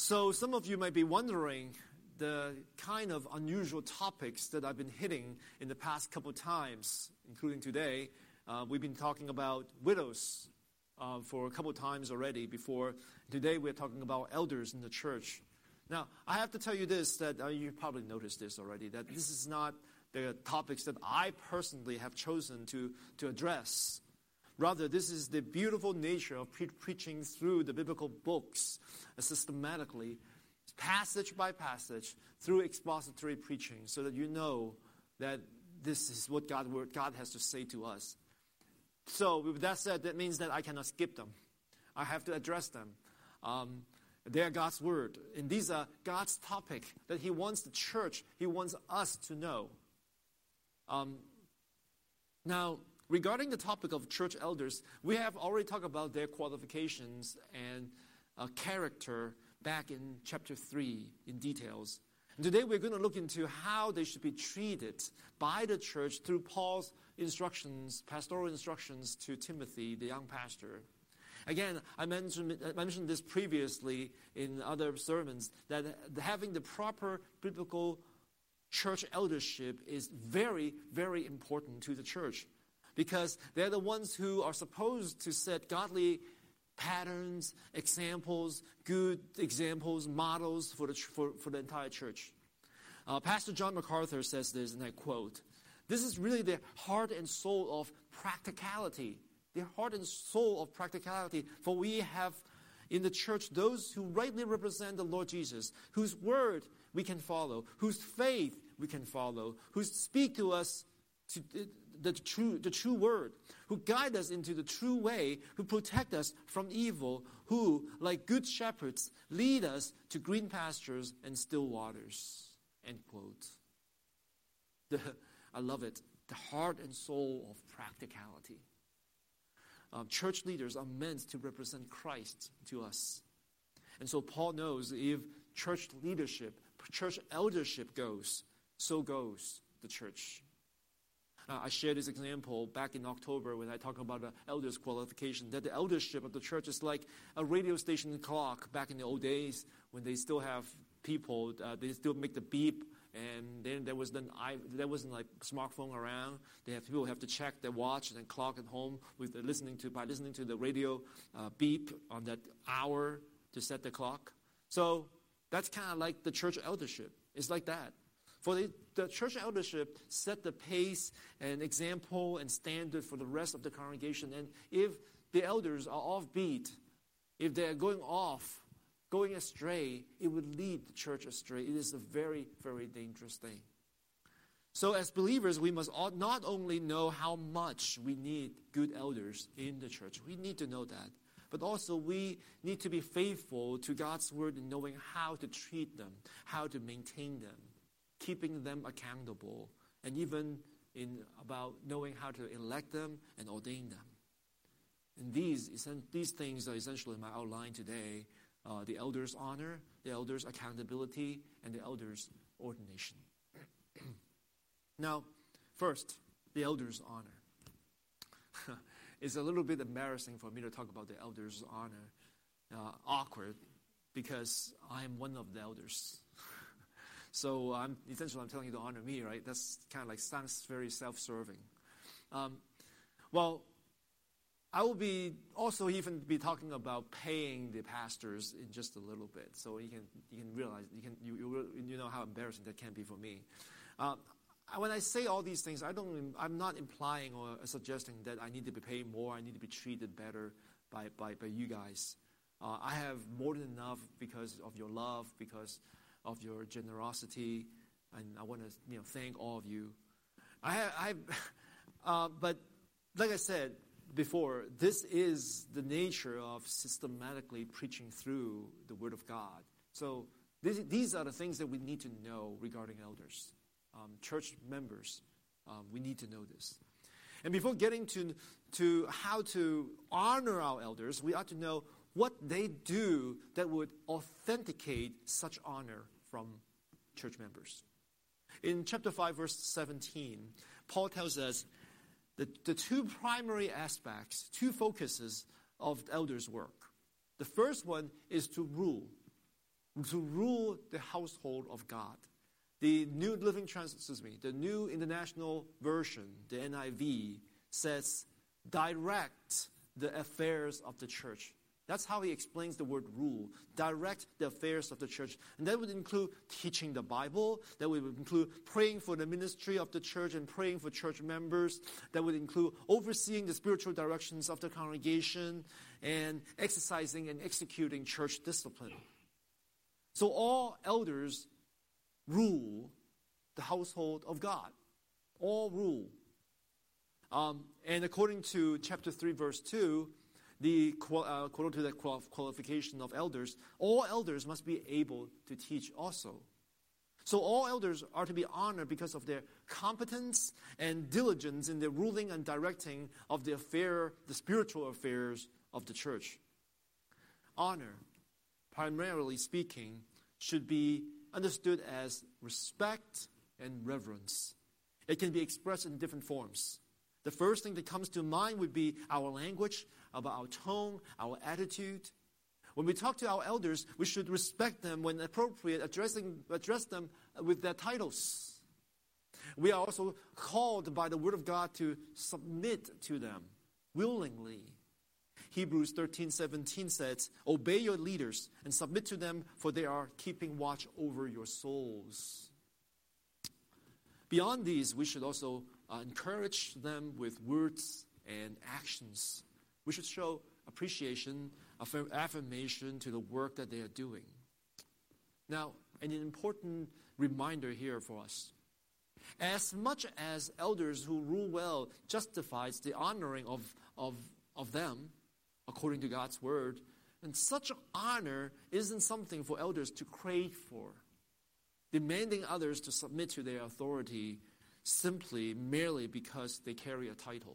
So some of you might be wondering the kind of unusual topics that I've been hitting in the past couple of times, including today. We've been talking about widows for a couple of times already before. Today we're talking about elders in the church. Now, I have to tell you this, that you probably noticed this already, that this is not the topics that I personally have chosen to address. Rather, this is the beautiful nature of preaching through the biblical books systematically, passage by passage, through expository preaching, so that you know that this is what God has to say to us. So, with that said, that means that I cannot skip them. I have to address them. They are God's word, and these are God's topic that He wants the church, He wants us to know. Now, regarding the topic of church elders, we have already talked about their qualifications and character back in chapter 3 in details. And today we're going to look into how they should be treated by the church through Paul's instructions, pastoral instructions to Timothy, the young pastor. Again, I mentioned this previously in other sermons, that having the proper biblical church eldership is very, very important to the church, because they're the ones who are supposed to set godly patterns, examples, good examples, models for the entire church. Pastor John MacArthur says this, and I quote, "This is really the heart and soul of practicality. The heart and soul of practicality. For we have in the church those who rightly represent the Lord Jesus, whose word we can follow, whose faith we can follow, who speak to us to the true word, who guide us into the true way, who protect us from evil, who, like good shepherds, lead us to green pastures and still waters." End quote. I love it. The heart and soul of practicality. Church leaders are meant to represent Christ to us. And so Paul knows if church leadership, church eldership goes, so goes the church. I shared this example back in October when I talked about the elders' qualification, that the eldership of the church is like a radio station clock back in the old days when they still have people, they still make the beep, and then there wasn't like smartphone around. People have to check their watch and then clock at home by listening to the radio beep on that hour to set the clock. So that's kind of like the church eldership. It's like that. For the church eldership set the pace and example and standard for the rest of the congregation. And if the elders are offbeat, if they're going astray, it would lead the church astray. It is a very, very dangerous thing. So as believers, we must not only know how much we need good elders in the church. We need to know that. But also we need to be faithful to God's word in knowing how to treat them, how to maintain them, keeping them accountable, and even about knowing how to elect them and ordain them. And these things are essentially my outline today. The elders' honor, the elders' accountability, and the elders' ordination. Now, first, the elders' honor. It's a little bit embarrassing for me to talk about the elders' honor. Awkward, because I'm one of the elders. So I'm telling you to honor me, right? That's kind of like sounds very self-serving. Well, I will be also even be talking about paying the pastors in just a little bit, so you can realize you know how embarrassing that can be for me. When I say all these things, I'm not implying or suggesting that I need to be paid more, I need to be treated better by you guys. I have more than enough because of your love, because of your generosity, and I want to thank all of you. But like I said before, this is the nature of systematically preaching through the Word of God. So these are the things that we need to know regarding elders, church members. We need to know this. And before getting to how to honor our elders, we ought to know what they do that would authenticate such honor from church members. In chapter 5, verse 17, Paul tells us the two primary aspects, two focuses of elders' work. The first one is to rule. to rule the household of God. The New International Version, the NIV, says, direct the affairs of the church. That's how he explains the word rule. Direct the affairs of the church. And that would include teaching the Bible. That would include praying for the ministry of the church and praying for church members. That would include overseeing the spiritual directions of the congregation and exercising and executing church discipline. So all elders rule the household of God. All rule. And according to chapter 3, verse 2, according to the qualification of elders, all elders must be able to teach also. So all elders are to be honored because of their competence and diligence in the ruling and directing of the spiritual affairs of the church. Honor, primarily speaking, should be understood as respect and reverence. It can be expressed in different forms. The first thing that comes to mind would be our language, about our tone, our attitude. When we talk to our elders, we should respect them when appropriate, address them with their titles. We are also called by the Word of God to submit to them willingly. Hebrews 13:17 says, obey your leaders and submit to them, for they are keeping watch over your souls. Beyond these, we should also encourage them with words and actions. We should show appreciation, affirmation to the work that they are doing. Now, an important reminder here for us. As much as elders who rule well justifies the honoring of them, according to God's word, and such honor isn't something for elders to crave for. Demanding others to submit to their authority merely because they carry a title.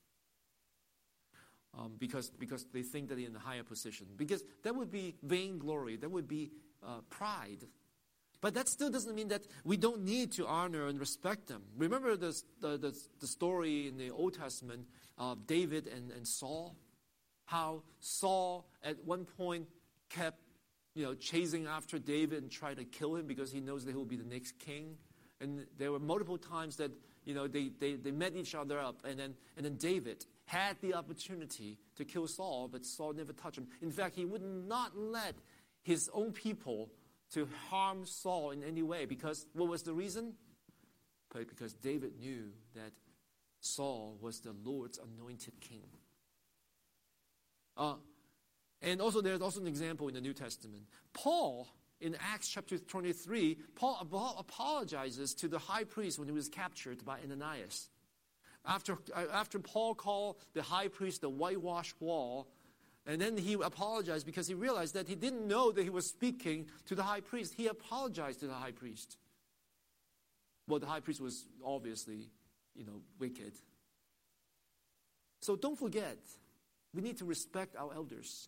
Because they think that they're in a higher position. Because that would be vainglory. That would be pride. But that still doesn't mean that we don't need to honor and respect them. Remember the story in the Old Testament of David and Saul? How Saul at one point kept chasing after David and tried to kill him because he knows that he will be the next king. And there were multiple times that they met each other up, and then David had the opportunity to kill Saul, but Saul never touched him. In fact, he would not let his own people to harm Saul in any way. Because what was the reason? Because David knew that Saul was the Lord's anointed king. And also there's also an example in the New Testament. Paul, in Acts chapter 23, Paul apologizes to the high priest when he was captured by Ananias. After Paul called the high priest the whitewashed wall, and then he apologized because he realized that he didn't know that he was speaking to the high priest. He apologized to the high priest. Well, the high priest was obviously, wicked. So don't forget, we need to respect our elders.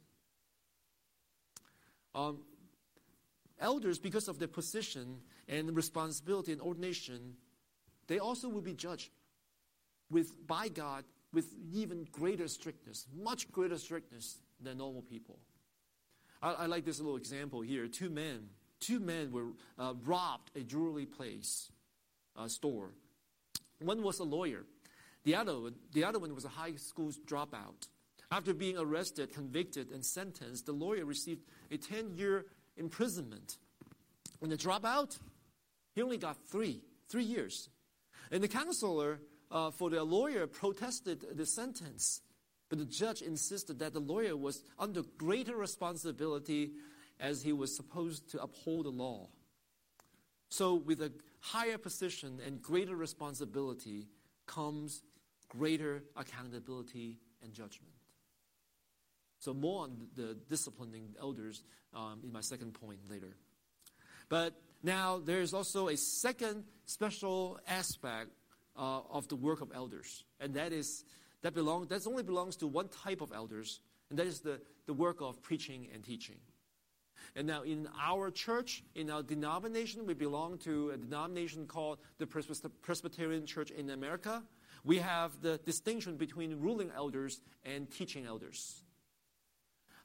Elders, because of their position and responsibility and ordination, they also will be judged by God with even greater strictness, much greater strictness than normal people. I like this little example here. Two men were robbed a jewelry store. One was a lawyer. The other one was a high school dropout. After being arrested, convicted, and sentenced, the lawyer received a 10-year imprisonment. When the dropout, he only got 3 years. And the counselor for the lawyer protested the sentence. But the judge insisted that the lawyer was under greater responsibility as he was supposed to uphold the law. So with a higher position and greater responsibility comes greater accountability and judgment. So more on the disciplining elders in my second point later. But now there's also a second special aspect of the work of elders, and that only belongs to one type of elders, and that is the work of preaching and teaching. And now in our church, in our denomination, we belong to a denomination called the Presbyterian Church in America. We have the distinction between ruling elders and teaching elders.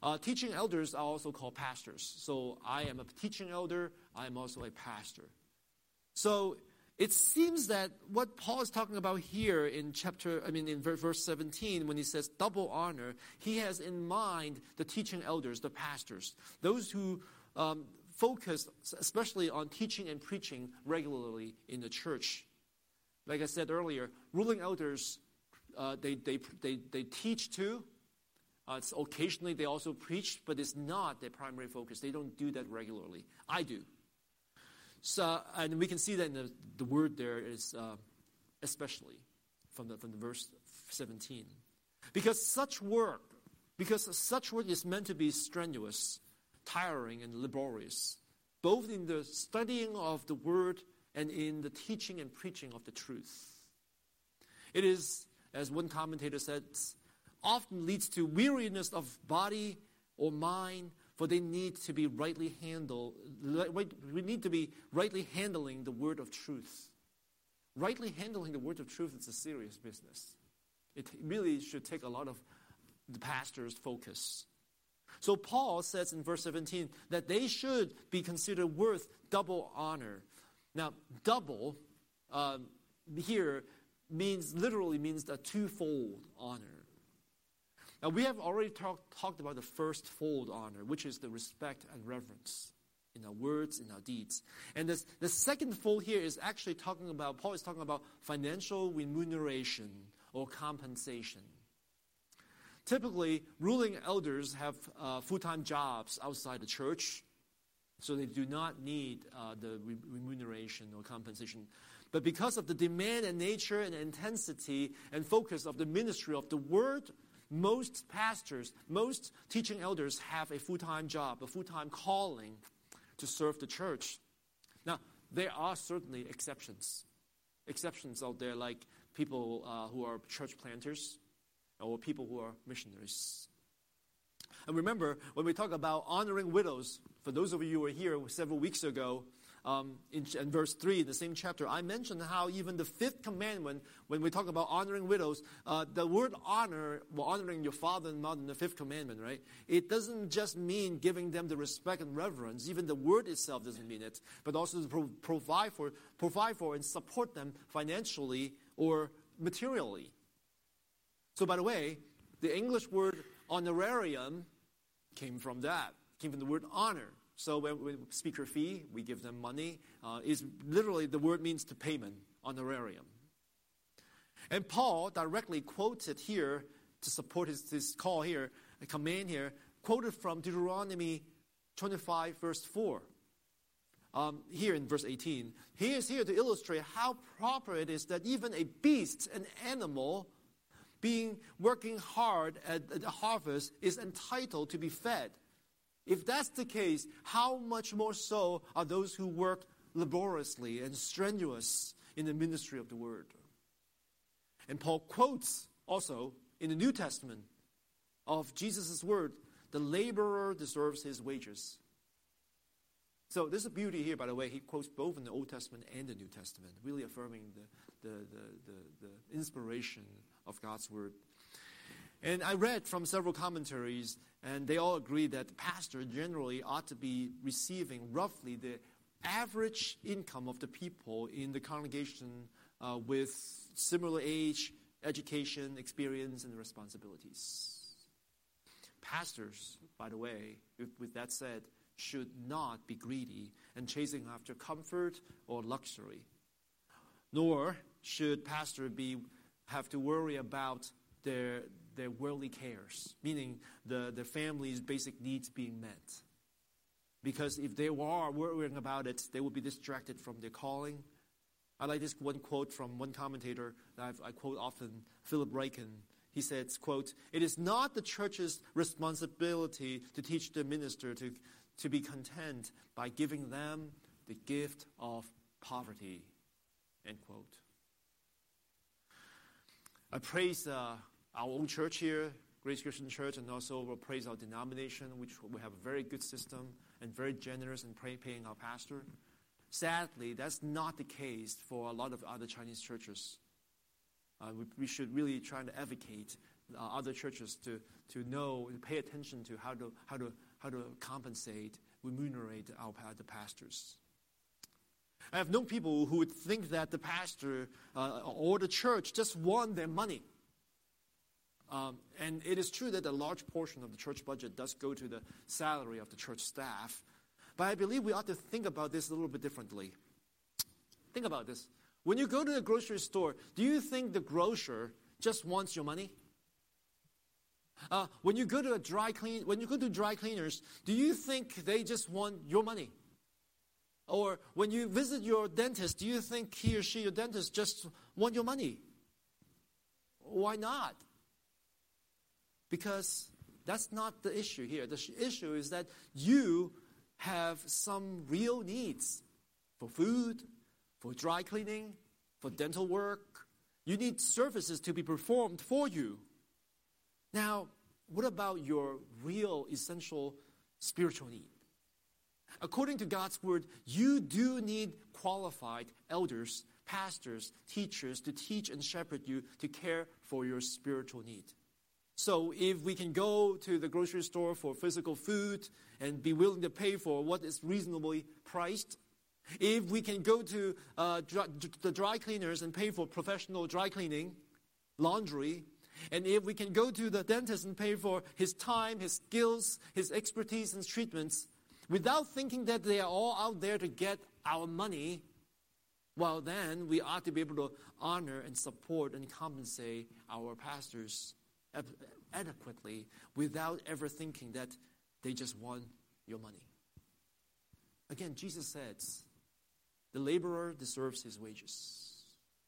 Teaching elders are also called pastors. So I am a teaching elder. I am also a pastor. So it seems that what Paul is talking about here in verse 17, when he says double honor, he has in mind the teaching elders, the pastors, those who focus especially on teaching and preaching regularly in the church. Like I said earlier, ruling elders, they teach too. It's occasionally they also preach, but it's not their primary focus. They don't do that regularly. I do. So, and we can see that in the word there is especially from the verse 17. Because such work is meant to be strenuous, tiring, and laborious, both in the studying of the word and in the teaching and preaching of the truth. It is, as one commentator said, often leads to weariness of body or mind, for they need to be rightly handled. We need to be rightly handling the word of truth. Rightly handling the word of truth is a serious business. It really should take a lot of the pastor's focus. So Paul says in verse 17 that they should be considered worth double honor. Now, double here literally means a twofold honor. Now, we have already talked about the first fold honor, which is the respect and reverence in our words, in our deeds. And the second fold here is actually Paul is talking about financial remuneration or compensation. Typically, ruling elders have full-time jobs outside the church, so they do not need the remuneration or compensation. But because of the demand and nature and intensity and focus of the ministry of the word, most pastors, most teaching elders have a full-time job, a full-time calling to serve the church. Now, there are certainly exceptions. Exceptions out there like people who are church planters or people who are missionaries. And remember, when we talk about honoring widows, for those of you who were here several weeks ago, in verse 3, the same chapter, I mentioned how even the fifth commandment, when we talk about honoring widows, the word honor, honoring your father and mother in the fifth commandment, right? It doesn't just mean giving them the respect and reverence. Even the word itself doesn't mean it, but also to provide for and support them financially or materially. So by the way, the English word honorarium came from that, came from the word honor. So when we speaker fee, we give them money. Is literally the word means to payment, honorarium. And Paul directly quotes it here to support his call here, a command here, quoted from Deuteronomy 25, verse 4. Here in verse 18. He is here to illustrate how proper it is that even a beast, an animal, working hard at the harvest, is entitled to be fed. If that's the case, how much more so are those who work laboriously and strenuous in the ministry of the word? And Paul quotes also in the New Testament of Jesus' word, the laborer deserves his wages. So there's a beauty here, by the way. He quotes both in the Old Testament and the New Testament, really affirming the inspiration of God's word. And I read from several commentaries, and they all agree that the pastor generally ought to be receiving roughly the average income of the people in the congregation with similar age, education, experience, and responsibilities. Pastors, by the way, with that said, should not be greedy and chasing after comfort or luxury. Nor should pastor have to worry about their worldly cares, meaning the family's basic needs being met. Because if they are worrying about it, they will be distracted from their calling. I like this one quote from one commentator that I quote often, Philip Ryken. He says, quote, "It is not the church's responsibility to teach the minister to be content by giving them the gift of poverty," end quote. I praise our own church here, Grace Christian Church, and also we'll praise our denomination, which we have a very good system and very generous in paying our pastor. Sadly, that's not the case for a lot of other Chinese churches. We should really try to advocate other churches to know and pay attention to how to compensate, remunerate the pastors. I have known people who would think that the pastor or the church just want their money. And it is true that a large portion of the church budget does go to the salary of the church staff. But I believe we ought to think about this a little bit differently. Think about this. When you go to the grocery store, do you think the grocer just wants your money? When you go to dry cleaners, do you think they just want your money? Or when you visit your dentist, do you think he or she, your dentist, just want your money? Why not? Because that's not the issue here. The issue is that you have some real needs for food, for dry cleaning, for dental work. You need services to be performed for you. Now, what about your real essential spiritual need? According to God's word, you do need qualified elders, pastors, teachers to teach and shepherd you to care for your spiritual need. So if we can go to the grocery store for physical food and be willing to pay for what is reasonably priced, if we can go to the dry cleaners and pay for professional dry cleaning, laundry, and if we can go to the dentist and pay for his time, his skills, his expertise and treatments, without thinking that they are all out there to get our money, well then we ought to be able to honor and support and compensate our pastors adequately without ever thinking that they just want your money. Again, Jesus says, the laborer deserves his wages.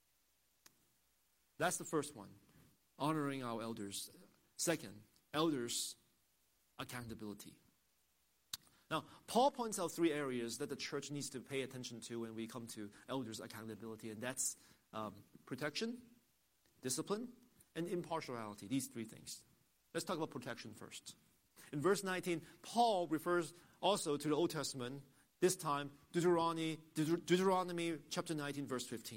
That's the first one, honoring our elders. Second, elders' accountability. Now, Paul points out 3 areas that the church needs to pay attention to when we come to elders' accountability, and that's protection, discipline, and impartiality, these 3 things. Let's talk about protection first. In verse 19, Paul refers also to the Old Testament, this time Deuteronomy chapter 19, verse 15.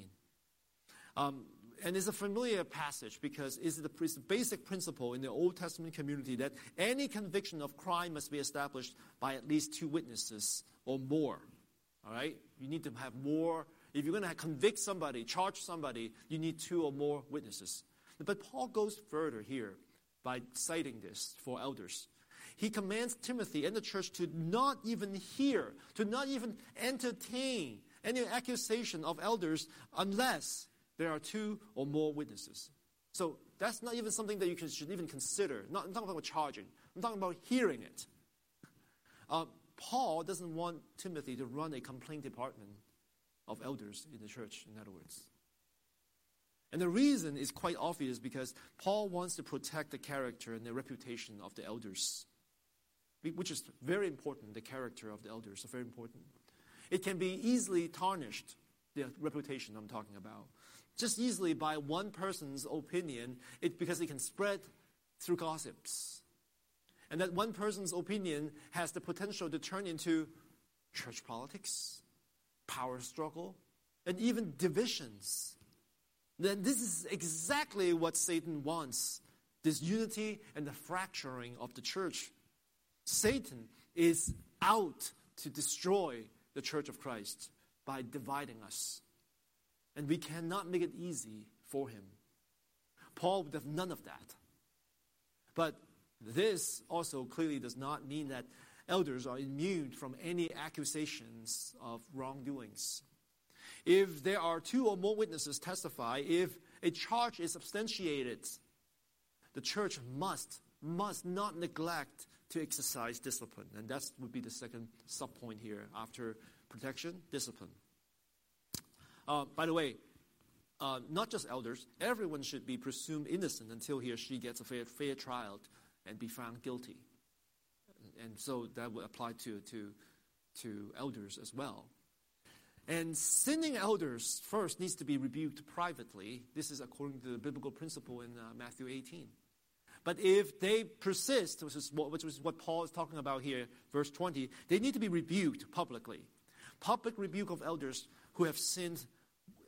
And it's a familiar passage because it's the basic principle in the Old Testament community that any conviction of crime must be established by at least 2 witnesses or more. All right? You need to have more. If you're going to convict somebody, charge somebody, you need 2 or more witnesses. But Paul goes further here by citing this for elders. He commands Timothy and the church to not even hear, to not even entertain any accusation of elders unless there are 2 or more witnesses. So that's not even something that you should even consider. I'm talking about charging. I'm talking about hearing it. Paul doesn't want Timothy to run a complaint department of elders in the church, in other words. And the reason is quite obvious because Paul wants to protect the character and the reputation of the elders, which is very important. The character of the elders is very important. It can be easily tarnished, the reputation I'm talking about, just easily by one person's opinion, because it can spread through gossips. And that one person's opinion has the potential to turn into church politics, power struggle, and even divisions. Then this is exactly what Satan wants, this unity and the fracturing of the church. Satan is out to destroy the church of Christ by dividing us. And we cannot make it easy for him. Paul would have none of that. But this also clearly does not mean that elders are immune from any accusations of wrongdoings. If there are 2 or more witnesses testify, if a charge is substantiated, the church must not neglect to exercise discipline. And that would be the second subpoint here after protection, discipline. By the way, not just elders, everyone should be presumed innocent until he or she gets a fair trial and be found guilty. And so that would apply to elders as well. And sinning elders first needs to be rebuked privately. This is according to the biblical principle in Matthew 18. But if they persist, which is what Paul is talking about here, verse 20, they need to be rebuked publicly. Public rebuke of elders who have sinned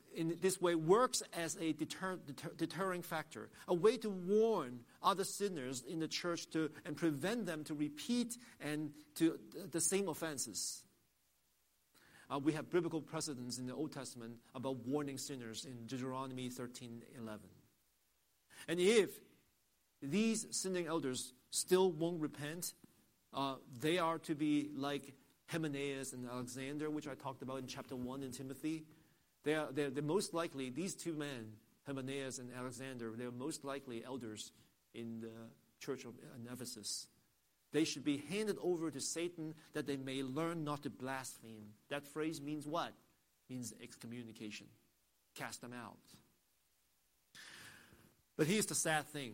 in this way works as a deterring factor, a way to warn other sinners in the church and prevent them to repeat and to the same offenses. We have biblical precedents in the Old Testament about warning sinners in Deuteronomy 13:11. And if these sinning elders still won't repent, they are to be like Hymenaeus and Alexander, which I talked about in chapter 1 in Timothy. They're most likely, these two men, Hymenaeus and Alexander, they're most likely elders in the church of Ephesus. They should be handed over to Satan that they may learn not to blaspheme. That phrase means what? It means excommunication. Cast them out. But here's the sad thing.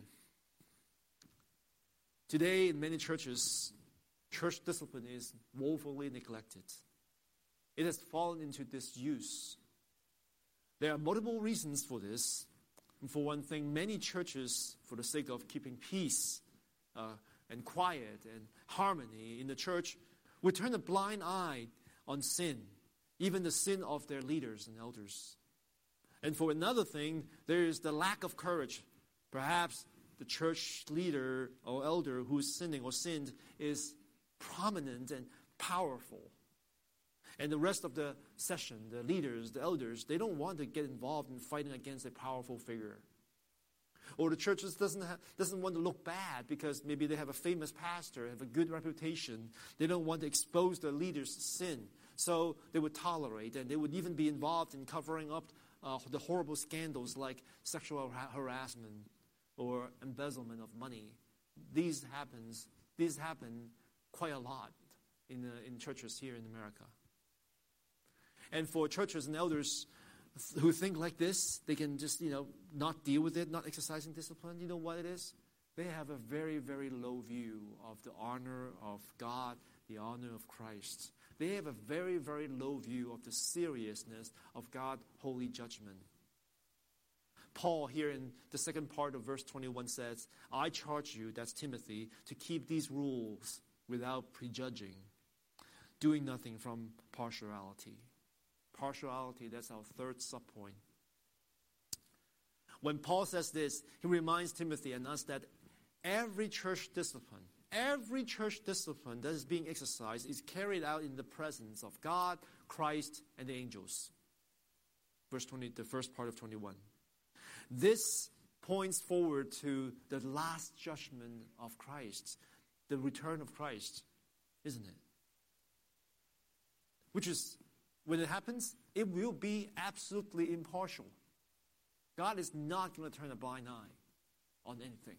Today, in many churches, church discipline is woefully neglected. It has fallen into disuse. There are multiple reasons for this. And for one thing, many churches, for the sake of keeping peace and quiet and harmony in the church, would turn a blind eye on sin, even the sin of their leaders and elders. And for another thing, there is the lack of courage. Perhaps the church leader or elder who's sinning or sinned is prominent and powerful. And the rest of the session, the leaders, the elders, they don't want to get involved in fighting against a powerful figure. Or the churches doesn't want to look bad because maybe they have a famous pastor, have a good reputation. They don't want to expose their leaders' sin. So they would tolerate, and they would even be involved in covering up the horrible scandals like sexual harassment or embezzlement of money. These happen quite a lot in churches here in America. And for churches and elders who think like this, they can just, not deal with it, not exercising discipline. You know what it is? They have a very, very low view of the honor of God, the honor of Christ. They have a very, very low view of the seriousness of God's holy judgment. Paul here in the second part of verse 21 says, I charge you, that's Timothy, to keep these rules without prejudging, doing nothing from partiality. Partiality, that's our third subpoint. When Paul says this, he reminds Timothy and us that every church discipline that is being exercised is carried out in the presence of God, Christ, and the angels. Verse 20, the first part of 21. This points forward to the last judgment of Christ, the return of Christ, isn't it? Which is, when it happens, it will be absolutely impartial. God is not going to turn a blind eye on anything.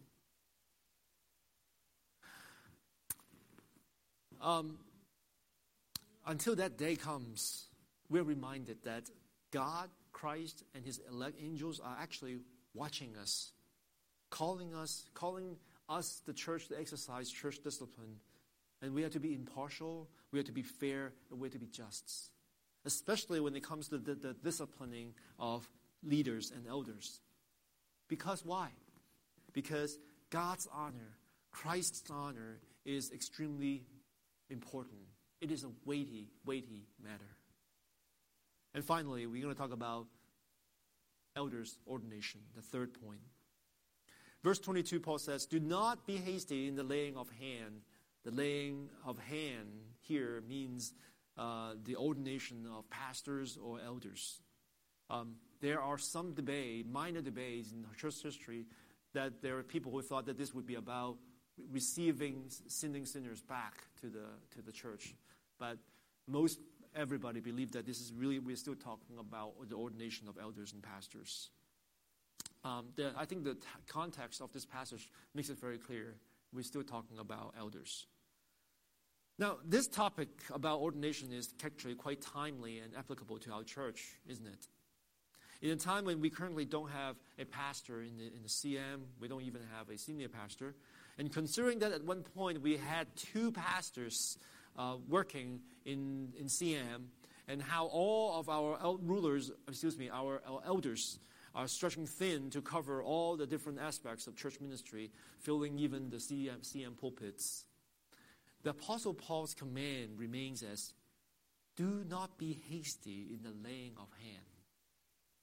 Until that day comes, we're reminded that God, Christ, and His elect angels are actually watching us, calling us, the church, to exercise church discipline. And we have to be impartial, we have to be fair, and we have to be just. Especially when it comes to the disciplining of leaders and elders. Because why? Because God's honor, Christ's honor, is extremely important. It is a weighty, weighty matter. And finally, we're going to talk about elders' ordination, the third point. Verse 22, Paul says, do not be hasty in the laying of hand. The laying of hand here means the ordination of pastors or elders. There are some minor debates in church history, that there are people who thought that this would be about receiving sinning sinners back to the church. But everybody believed that this is really, we're still talking about the ordination of elders and pastors. I think the context of this passage makes it very clear. We're still talking about elders. Now, this topic about ordination is actually quite timely and applicable to our church, isn't it? In a time when we currently don't have a pastor in the CM, we don't even have a senior pastor, and considering that at one point we had 2 pastors working in CM, and how all of our our elders are stretching thin to cover all the different aspects of church ministry, filling even the CM pulpits. The Apostle Paul's command remains as, do not be hasty in the laying of hand.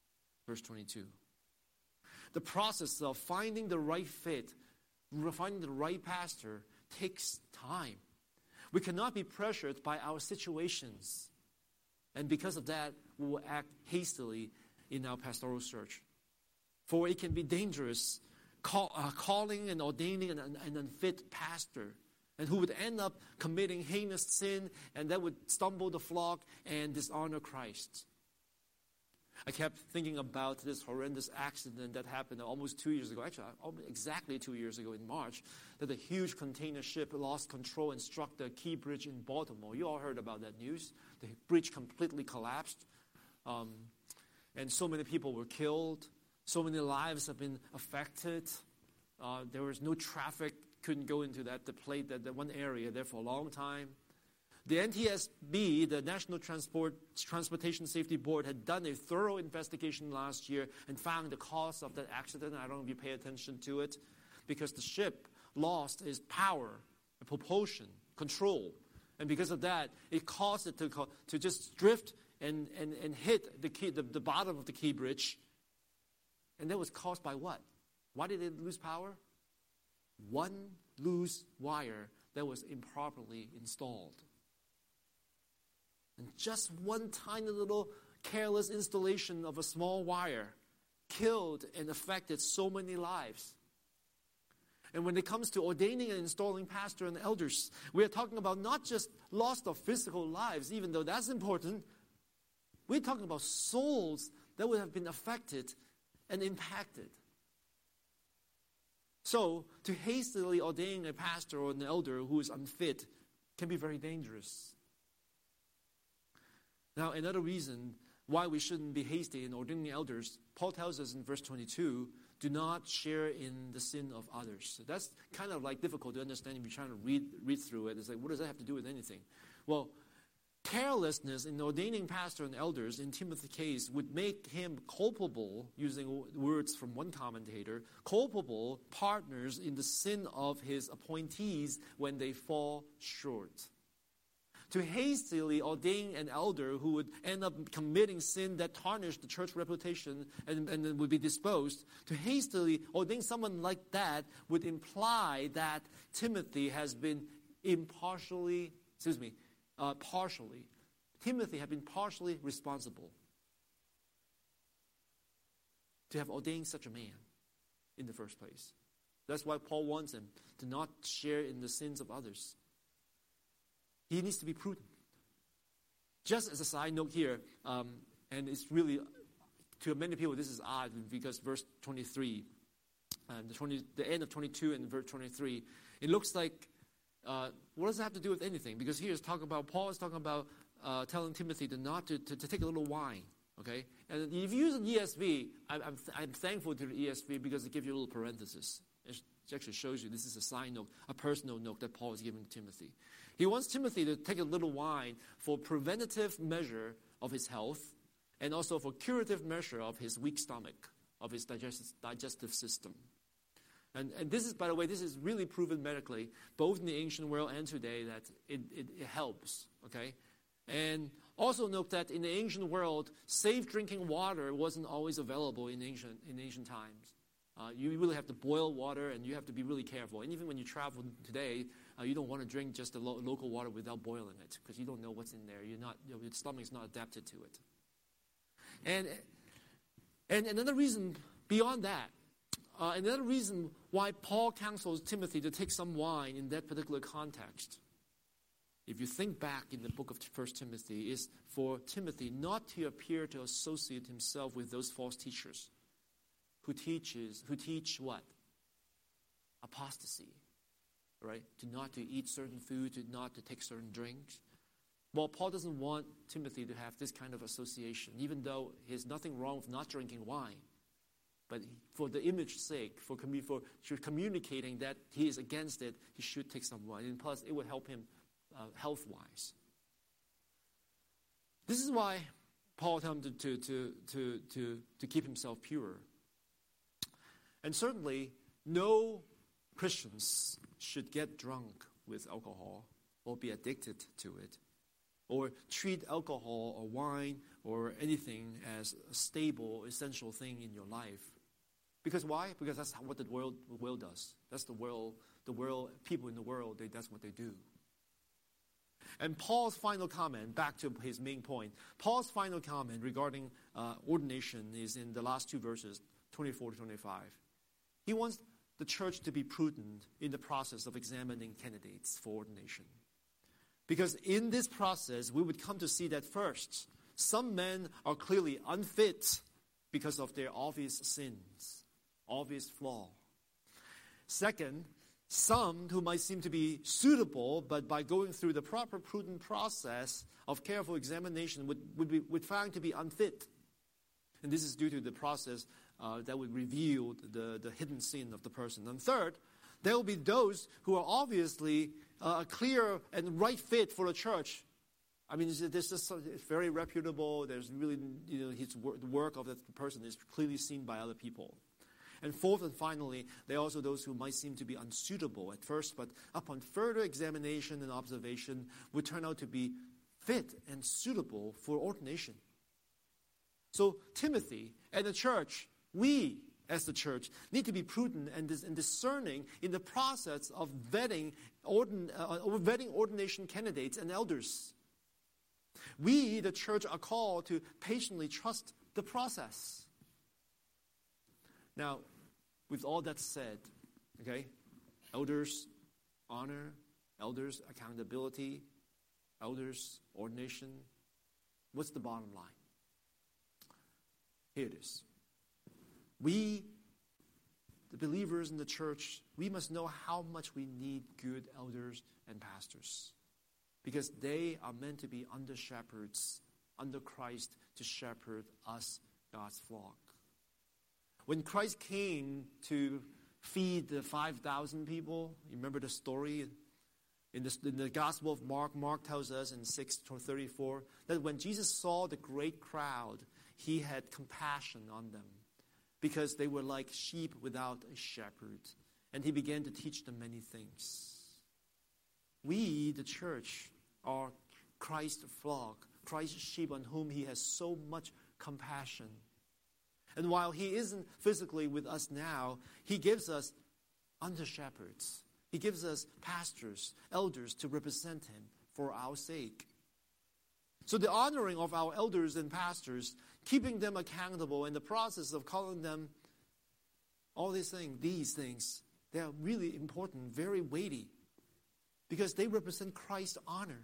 Verse 22. The process of finding the right fit, finding the right pastor, takes time. We cannot be pressured by our situations. And because of that, we will act hastily in our pastoral search. For it can be dangerous calling and ordaining an unfit pastor, and who would end up committing heinous sin, and that would stumble the flock and dishonor Christ. I kept thinking about this horrendous accident that happened almost 2 years ago, actually exactly 2 years ago in March, that a huge container ship lost control and struck the Key Bridge in Baltimore. You all heard about that news. The bridge completely collapsed, and so many people were killed. So many lives have been affected. There was no traffic, couldn't go into that one area there for a long time. The NTSB, the National Transportation Safety Board, had done a thorough investigation last year and found the cause of that accident. I don't know if you pay attention to it, because the ship lost its power, propulsion, control. And because of that, it caused it to just drift and hit the bottom of the Key Bridge. And that was caused by what? Why did it lose power? One loose wire that was improperly installed. And just one tiny little careless installation of a small wire killed and affected so many lives. And when it comes to ordaining and installing pastor and elders, we are talking about not just loss of physical lives, even though that's important. We're talking about souls that would have been affected and impacted. So, to hastily ordain a pastor or an elder who is unfit can be very dangerous. Now, another reason why we shouldn't be hasty in ordaining elders, Paul tells us in verse 22, do not share in the sin of others. So that's kind of like difficult to understand if you're trying to read through it. It's like, what does that have to do with anything? Well, carelessness in ordaining pastor and elders, in Timothy's case, would make him culpable, using words from one commentator, culpable partners in the sin of his appointees when they fall short. To hastily ordain an elder who would end up committing sin that tarnished the church reputation and then would be disposed, to hastily ordain someone like that would imply that Timothy has been partially. Timothy had been partially responsible to have ordained such a man in the first place. That's why Paul wants him to not share in the sins of others. He needs to be prudent. Just as a side note here, and it's really, to many people this is odd, because verse 23, the end of 22 and verse 23, it looks like, what does it have to do with anything? Because here Paul is talking about telling Timothy to take a little wine, okay? And if you use an ESV, I'm thankful to the ESV because it gives you a little parenthesis. It actually shows you this is a side note, a personal note that Paul is giving to Timothy. He wants Timothy to take a little wine for preventative measure of his health and also for curative measure of his weak stomach, of his digestive system. And this is, by the way, this is really proven medically, both in the ancient world and today, that it helps, okay? And also note that in the ancient world, safe drinking water wasn't always available in ancient times. You really have to boil water, and you have to be really careful. And even when you travel today, you don't want to drink just the local water without boiling it, because you don't know what's in there. Your stomach is not adapted to it. And another reason beyond that, another reason why Paul counsels Timothy to take some wine in that particular context, if you think back in the book of 1 Timothy, is for Timothy not to appear to associate himself with those false teachers who teach what? Apostasy, right? Not to eat certain food, not to take certain drinks. Well, Paul doesn't want Timothy to have this kind of association, even though there's nothing wrong with not drinking wine. But for the image's sake, for communicating that he is against it, he should take some wine. And plus, it would help him health-wise. This is why Paul told him to keep himself pure. And certainly, no Christians should get drunk with alcohol or be addicted to it. or treat alcohol or wine or anything as a stable, essential thing in your life. Because why? Because that's what the world does. That's the world, people in the world, that's what they do. And Paul's final comment, back to his main point, Paul's final comment regarding ordination is in the last two verses, 24 to 25. He wants the church to be prudent in the process of examining candidates for ordination. Because in this process, we would come to see that first, some men are clearly unfit because of their obvious sins, obvious flaw. Second, some who might seem to be suitable, but by going through the proper prudent process of careful examination would find to be unfit. And this is due to the process that would reveal the hidden sin of the person. And third, there will be those who are obviously a clear and right fit for a church. I mean, this is very reputable. There's really, the work of the person is clearly seen by other people. And fourth and finally, there are also those who might seem to be unsuitable at first, but upon further examination and observation would turn out to be fit and suitable for ordination. So Timothy and the church, we as the church, need to be prudent and discerning in the process of vetting ordination candidates and elders. We, the church, are called to patiently trust the process. Now, with all that said, okay, elders honor, elders accountability, elders ordination, what's the bottom line? Here it is. We, the believers in the church, we must know how much we need good elders and pastors, because they are meant to be under shepherds, under Christ, to shepherd us, God's flock. When Christ came to feed the 5,000 people, you remember the story in the Gospel of Mark? Mark tells us in 6:34 that when Jesus saw the great crowd, he had compassion on them because they were like sheep without a shepherd, and he began to teach them many things. We, the church, are Christ's flock, Christ's sheep on whom he has so much compassion. And while he isn't physically with us now, he gives us under-shepherds. He gives us pastors, elders to represent him for our sake. So the honoring of our elders and pastors, keeping them accountable in the process of calling them all these things, they are really important, very weighty, because they represent Christ's honor.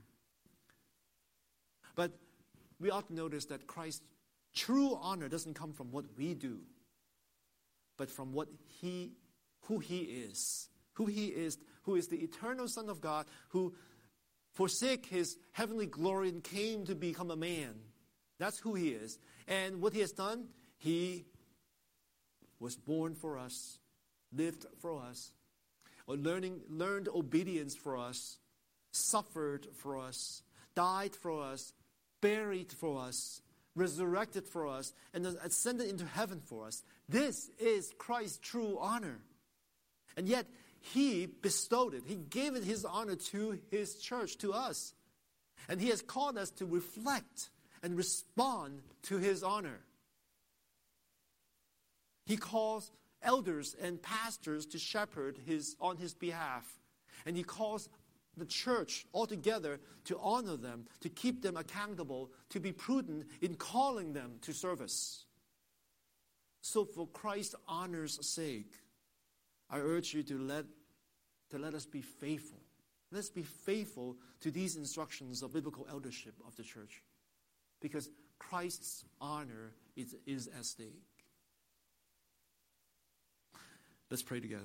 But we ought to notice that Christ's true honor doesn't come from what we do, but from who he is, who is the eternal Son of God, who forsook his heavenly glory and came to become a man. That's who he is. And what he has done, he was born for us, lived for us, or learned obedience for us, suffered for us, died for us, buried for us, resurrected for us, and ascended into heaven for us. This is Christ's true honor. And yet, he bestowed it. He gave it his honor to his church, to us. And he has called us to reflect and respond to his honor. He calls elders and pastors to shepherd on his behalf. And he calls the church altogether to honor them, to keep them accountable, to be prudent in calling them to service. So for Christ's honor's sake, I urge you to let us be faithful. Let's be faithful to these instructions of biblical eldership of the church, because Christ's honor is at stake. Let's pray together.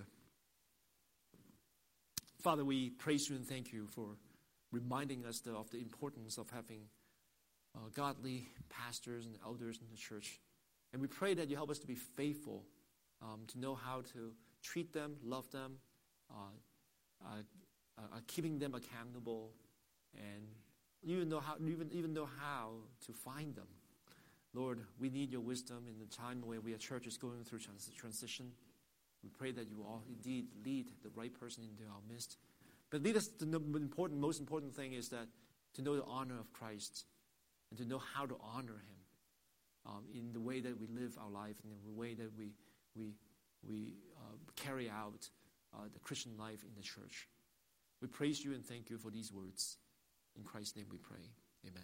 Father, we praise you and thank you for reminding us of the importance of having godly pastors and elders in the church. And we pray that you help us to be faithful, to know how to treat them, love them, keeping them accountable, and even know how to find them. Lord, we need your wisdom in the time where our church is going through transition. We pray that you all indeed lead the right person into our midst. But lead us to the most important thing is that to know the honor of Christ, and to know how to honor him in the way that we live our life, and in the way that we carry out the Christian life in the church. We praise you and thank you for these words. In Christ's name we pray.